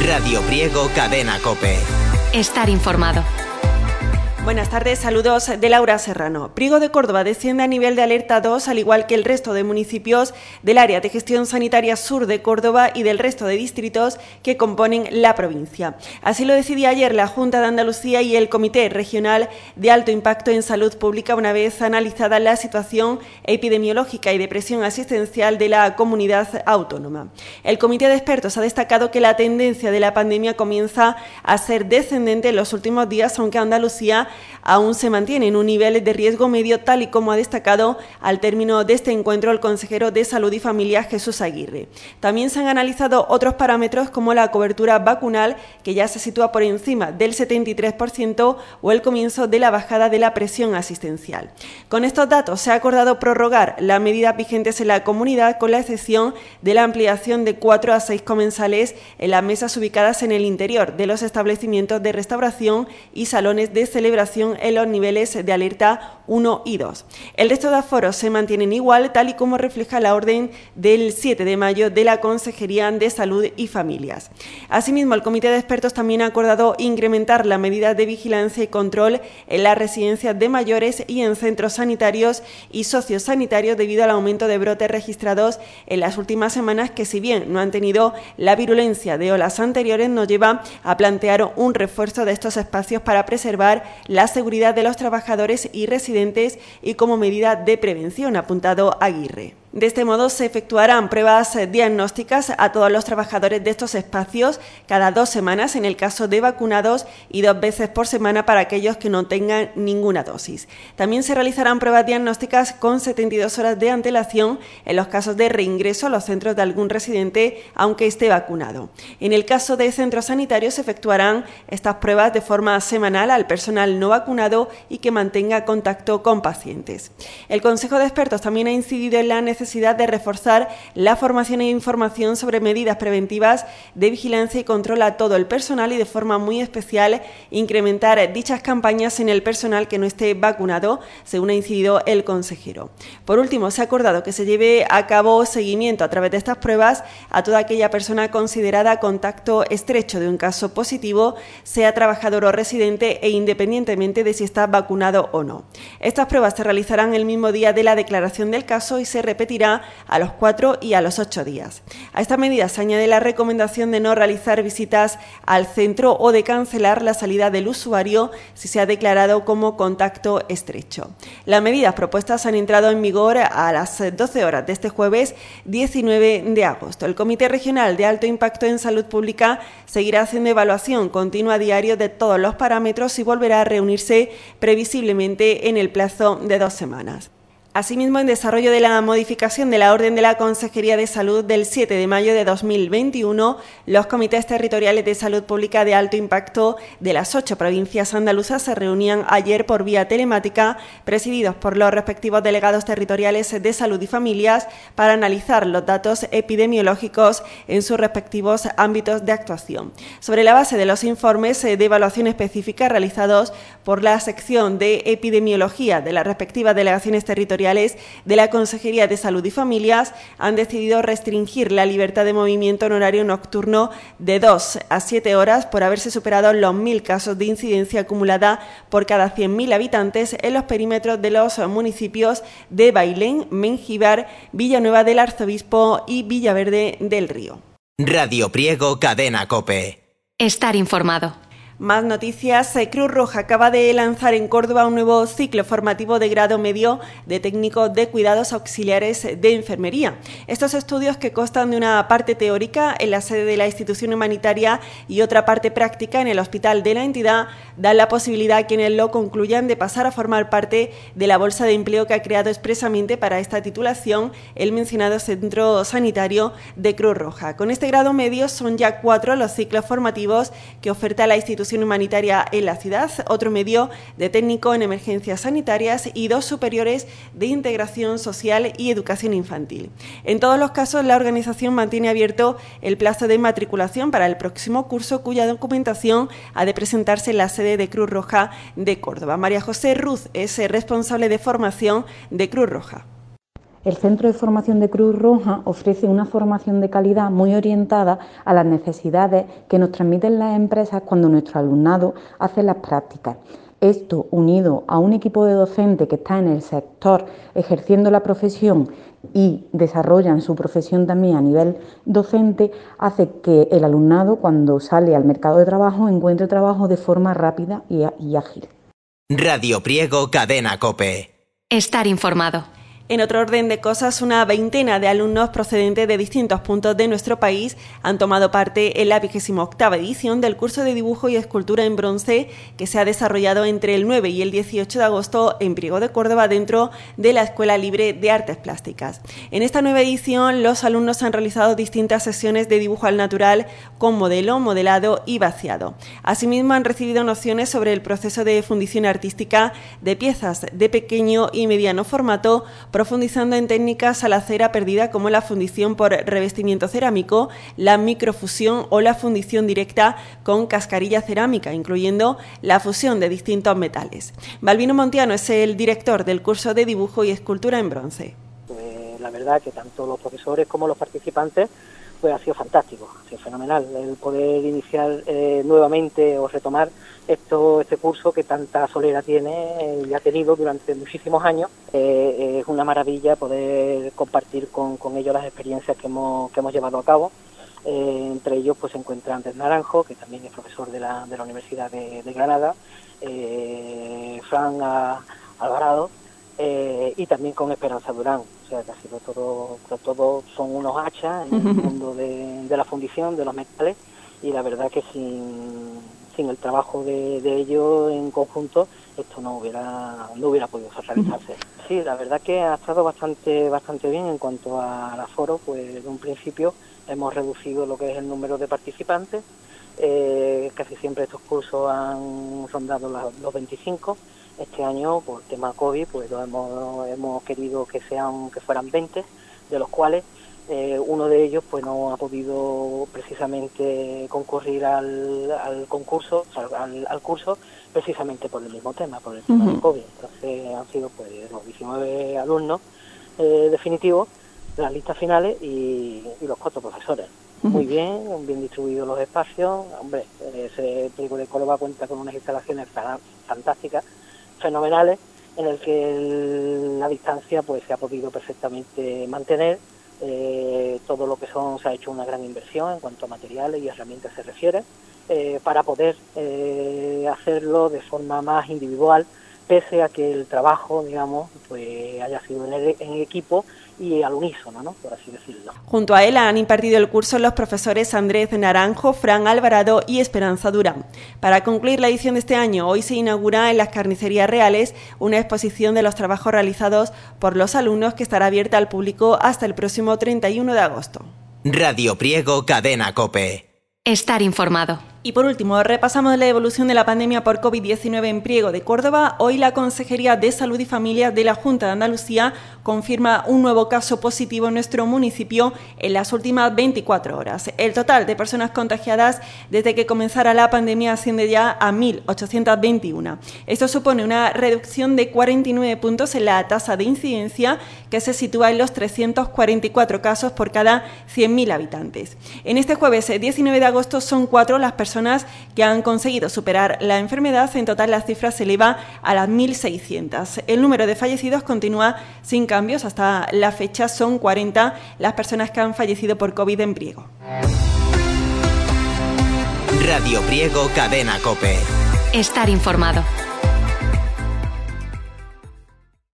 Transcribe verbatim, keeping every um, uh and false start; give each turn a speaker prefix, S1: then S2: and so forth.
S1: Radio Priego, Cadena COPE.
S2: Estar informado.
S3: Buenas tardes, saludos de Laura Serrano. Priego de Córdoba desciende a nivel de alerta dos, al igual que el resto de municipios del área de gestión sanitaria sur de Córdoba y del resto de distritos que componen la provincia. Así lo decidió ayer la Junta de Andalucía y el Comité Regional de Alto Impacto en Salud Pública, una vez analizada la situación epidemiológica y de presión asistencial de la comunidad autónoma. El Comité de Expertos ha destacado que la tendencia de la pandemia comienza a ser descendente en los últimos días, aunque Andalucía aún se mantiene en un nivel de riesgo medio, tal y como ha destacado al término de este encuentro el consejero de Salud y Familia, Jesús Aguirre. También se han analizado otros parámetros como la cobertura vacunal, que ya se sitúa por encima del setenta y tres por ciento, o el comienzo de la bajada de la presión asistencial. Con estos datos se ha acordado prorrogar las medidas vigentes en la comunidad, con la excepción de la ampliación de cuatro a seis comensales en las mesas ubicadas en el interior de los establecimientos de restauración y salones de celebración en los niveles de alerta uno y dos. El resto de aforos se mantienen igual, tal y como refleja la orden del siete de mayo de la Consejería de Salud y Familias. Asimismo, el Comité de Expertos también ha acordado incrementar las medidas de vigilancia y control en las residencias de mayores y en centros sanitarios y sociosanitarios debido al aumento de brotes registrados en las últimas semanas, que si bien no han tenido la virulencia de olas anteriores, nos lleva a plantear un refuerzo de estos espacios para preservar la seguridad de los trabajadores y residentes y como medida de prevención, ha apuntado Aguirre. De este modo se efectuarán pruebas diagnósticas a todos los trabajadores de estos espacios cada dos semanas en el caso de vacunados y dos veces por semana para aquellos que no tengan ninguna dosis. También se realizarán pruebas diagnósticas con setenta y dos horas de antelación en los casos de reingreso a los centros de algún residente aunque esté vacunado. En el caso de centros sanitarios se efectuarán estas pruebas de forma semanal al personal no vacunado y que mantenga contacto con pacientes. El Consejo de Expertos también ha incidido en la necesidad necesidad de reforzar la formación e información sobre medidas preventivas de vigilancia y control a todo el personal y de forma muy especial incrementar dichas campañas en el personal que no esté vacunado, según ha incidido el consejero. Por último, se ha acordado que se lleve a cabo seguimiento a través de estas pruebas a toda aquella persona considerada contacto estrecho de un caso positivo, sea trabajador o residente e independientemente de si está vacunado o no. Estas pruebas se realizarán el mismo día de la declaración del caso y se repetirá a los cuatro y a los ocho días. A esta medida se añade la recomendación de no realizar visitas al centro o de cancelar la salida del usuario si se ha declarado como contacto estrecho. Las medidas propuestas han entrado en vigor a las doce horas de este jueves diecinueve de agosto. El Comité Regional de Alto Impacto en Salud Pública seguirá haciendo evaluación continua a diario de todos los parámetros y volverá a reunirse previsiblemente en el plazo de dos semanas. Asimismo, en desarrollo de la modificación de la orden de la Consejería de Salud del siete de mayo de dos mil veintiuno, los comités territoriales de salud pública de alto impacto de las ocho provincias andaluzas se reunían ayer por vía telemática, presididos por los respectivos delegados territoriales de salud y familias, para analizar los datos epidemiológicos en sus respectivos ámbitos de actuación. Sobre la base de los informes de evaluación específica realizados por la sección de epidemiología de las respectivas delegaciones territoriales de la Consejería de Salud y Familias, han decidido restringir la libertad de movimiento en horario nocturno de dos a siete horas por haberse superado los mil casos de incidencia acumulada por cada cien mil habitantes en los perímetros de los municipios de Bailén, Mengíbar, Villanueva del Arzobispo y Villaverde del Río.
S1: Radio Priego, Cadena COPE.
S2: Estar informado.
S3: Más noticias. Cruz Roja acaba de lanzar en Córdoba un nuevo ciclo formativo de grado medio de técnico de cuidados auxiliares de enfermería. Estos estudios, que constan de una parte teórica en la sede de la institución humanitaria y otra parte práctica en el hospital de la entidad, dan la posibilidad a quienes lo concluyan de pasar a formar parte de la bolsa de empleo que ha creado expresamente para esta titulación el mencionado centro sanitario de Cruz Roja. Con este grado medio son ya cuatro los ciclos formativos que oferta la institución humanitaria en la ciudad, otro medio de técnico en emergencias sanitarias y dos superiores de integración social y educación infantil. En todos los casos, la organización mantiene abierto el plazo de matriculación para el próximo curso, cuya documentación ha de presentarse en la sede de Cruz Roja de Córdoba. María José Ruz es responsable de formación de Cruz Roja.
S4: El Centro de Formación de Cruz Roja ofrece una formación de calidad muy orientada a las necesidades que nos transmiten las empresas cuando nuestro alumnado hace las prácticas. Esto, unido a un equipo de docentes que está en el sector ejerciendo la profesión y desarrollan su profesión también a nivel docente, hace que el alumnado, cuando sale al mercado de trabajo, encuentre trabajo de forma rápida y, y ágil.
S1: Radio Priego, Cadena COPE.
S2: Estar informado.
S3: En otro orden de cosas, una veintena de alumnos procedentes de distintos puntos de nuestro país han tomado parte en la vigésima octava edición del curso de dibujo y escultura en bronce que se ha desarrollado entre el nueve y el dieciocho de agosto en Priego de Córdoba dentro de la Escuela Libre de Artes Plásticas. En esta nueva edición, los alumnos han realizado distintas sesiones de dibujo al natural con modelo, modelado y vaciado. Asimismo, han recibido nociones sobre el proceso de fundición artística de piezas de pequeño y mediano formato, profundizando en técnicas a la cera perdida como la fundición por revestimiento cerámico, la microfusión o la fundición directa con cascarilla cerámica, incluyendo la fusión de distintos metales. Balbino Montiano es el director del curso de dibujo y escultura en bronce.
S5: Pues la verdad que tanto los profesores como los participantes pues ha sido fantástico, ha sido fenomenal el poder iniciar eh, nuevamente o retomar esto este curso que tanta solera tiene eh, y ha tenido durante muchísimos años. Eh, es una maravilla poder compartir con, con ellos las experiencias que hemos, que hemos llevado a cabo. Eh, entre ellos pues se encuentra Andrés Naranjo, que también es profesor de la, de la Universidad de, de Granada, eh, Fran Alvarado, Eh, y también con Esperanza Durán, o sea que ha sido todo, todo son unos hachas en el mundo de, de la fundición, de los metales, y la verdad que sin, sin el trabajo de, de ellos en conjunto esto no hubiera no hubiera podido realizarse. Sí, la verdad que ha estado bastante bastante bien en cuanto al aforo, pues de un principio hemos reducido lo que es el número de participantes, eh, casi siempre estos cursos han rondado los, los veinticinco. Este año, por tema COVID, pues lo hemos, hemos querido que sean que fueran veinte, de los cuales eh, uno de ellos pues no ha podido precisamente concurrir al, al concurso, al, al curso, precisamente por el mismo tema, por el tema uh-huh. del COVID. Entonces han sido pues los diecinueve alumnos eh, definitivos, las listas finales y, y los cuatro profesores. Uh-huh. Muy bien, bien distribuidos los espacios. Hombre, ese Priego de Córdoba cuenta con unas instalaciones fantásticas, fenomenales, en el que el, la distancia pues se ha podido perfectamente mantener. Eh, todo lo que son, se ha hecho una gran inversión en cuanto a materiales y herramientas se refiere, eh, para poder eh, hacerlo de forma más individual, pese a que el trabajo, digamos, pues haya sido en, el, en equipo y al unísono, ¿no?, por así decirlo.
S3: Junto a él han impartido el curso los profesores Andrés Naranjo, Fran Alvarado y Esperanza Durán. Para concluir la edición de este año, hoy se inaugura en las Carnicerías Reales una exposición de los trabajos realizados por los alumnos que estará abierta al público hasta el próximo treinta y uno de agosto.
S1: Radio Priego, Cadena COPE.
S2: Estar informado.
S3: Y por último, repasamos la evolución de la pandemia por COVID diecinueve en Priego de Córdoba. Hoy la Consejería de Salud y Familia de la Junta de Andalucía confirma un nuevo caso positivo en nuestro municipio en las últimas veinticuatro horas. El total de personas contagiadas desde que comenzara la pandemia asciende ya a mil ochocientos veintiuno. Esto supone una reducción de cuarenta y nueve puntos en la tasa de incidencia, que se sitúa en los trescientos cuarenta y cuatro casos por cada cien mil habitantes. En este jueves diecinueve de agosto son cuatro las personas personas que han conseguido superar la enfermedad. En total la cifra se eleva a las mil seiscientas. El número de fallecidos continúa sin cambios. Hasta la fecha son cuarenta las personas que han fallecido por COVID en Priego.
S1: Radio Priego, Cadena COPE.
S2: Estar informado.